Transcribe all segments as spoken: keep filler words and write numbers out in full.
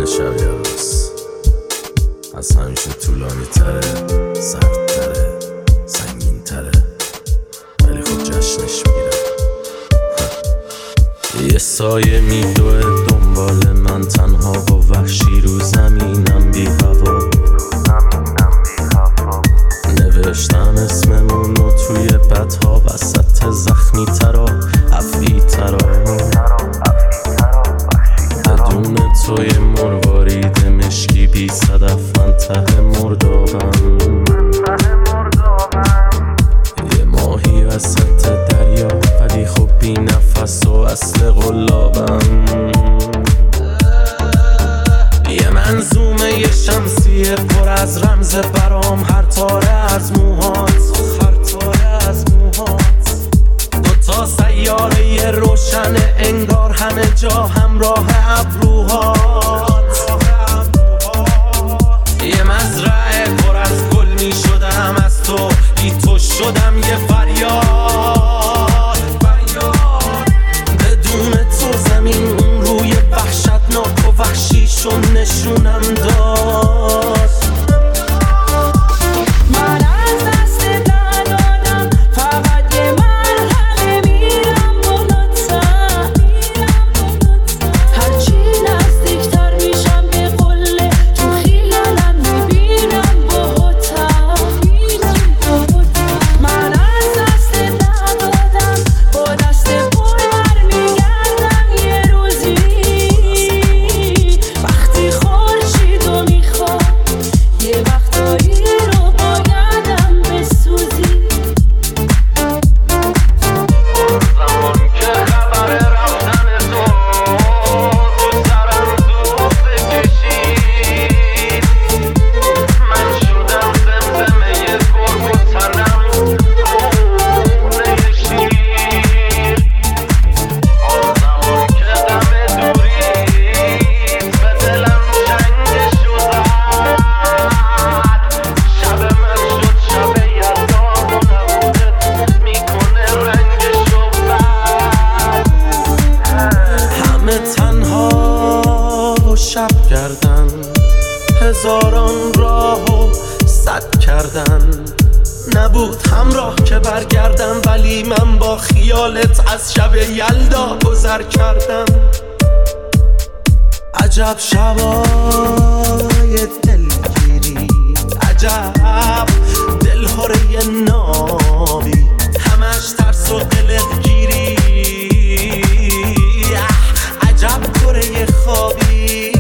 شب یاس از همیشه طولانی تره، سردتره، سنگین تره، ولی خود جشنش میگیره. یه سایه میدوه دنبال من تنها و وحشی رو زمینم بی هوا. نوشتم اسممونو توی بدها وسط زخمی ترا عفی ترا. بدون توی مروارید مشکی بی صدف من ته مردابم. یه ماهی وسط دریا ولی خب بی نفس و اصل غلابم. یه منظومه یه شمسیه پر از رمز برام، هر تاره از موهات، هر تاره از موهات. دوتا سیاره یه روشنه انگار همه جا همراه ابروهات. یه مزرعه پر از گل می شدم از تو، بی تو شدم یه فریاد. بدون تو زمین اون روی وحشتناک و وحشیشون نشونم داد. شب کردن هزاران راهو صد کردن، نبود همراه که برگردم ولی من با خیالت از شب یلدا گذر کردم. عجب شبای دلگیری، عجب دلهوره نابی، همش ترس و دلگیری، عجب کره خوابی.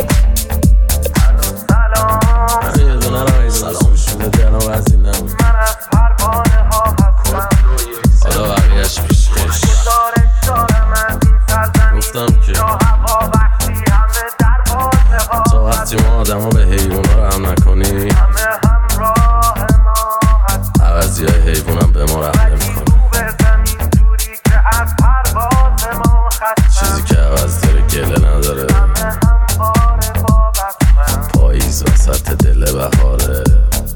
گفتم که تا وقتی ما آدم ها به حیوان ها رحم نکنی، عوضی های حیوان هم به ما رحم نمیکنی. چیزی که عوض داره گله نداره، پاییز وسط دل بهاره.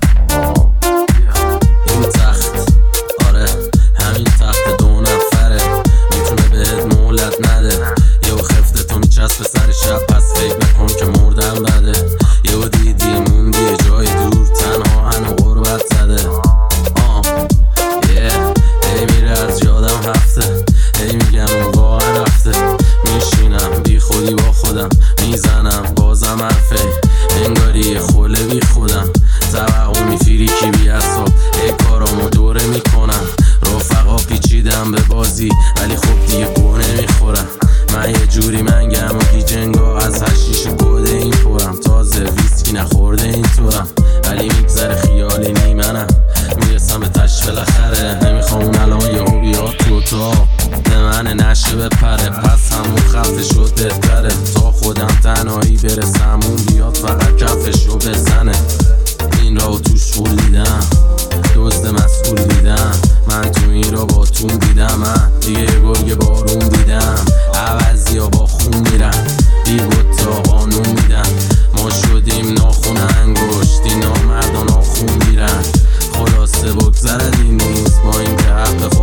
این تخت، آره همین تخت دو نفره، میتونه بهت مهلت نده. یهو خفته تو میچسبه سر شب، پس فکر نکن که مردم بده. یهو دیدی موندی یه جای دور، تنها هنو غربت زده. آه یه هی میره از یادم هفته، هی میگم اون واقعا رفته. میشینم بی خودی با خودم، میزنم بازم حرفه، انگاری یه خوله بی خودم. توقع میفیری کی بی حساب، ای کارامو دوره میکنم. رفقا پیچیدم به بازی ولی خب دیگه گوه نمیخورم. من یه جوری منگم و گیجنگا از هشیش و گوده این پرم. تازه ویسکی نخورده این طورم ولی میگذره خیالی نیمنم. میرسم به تش بالاخره، نمیخوام اون الان یهو بیاد تو اتاق به من نشه بپره. پس همون خفه شد بهتره تا خودم تنهایی برسم، اون بیاد فقط کفشو بزنه. این راو توش پول دیدم، دزد مسئول دیدم، من تو این را با تون دیدم. من دیگه یه گرگ بارون دیدم، عوضی ها با خون میرن، بی بود تا قانون میدن. ما شدیم ناخون انگشتی، نامردان آخون میرن. خلاصه بگذرد این نیست با این که حق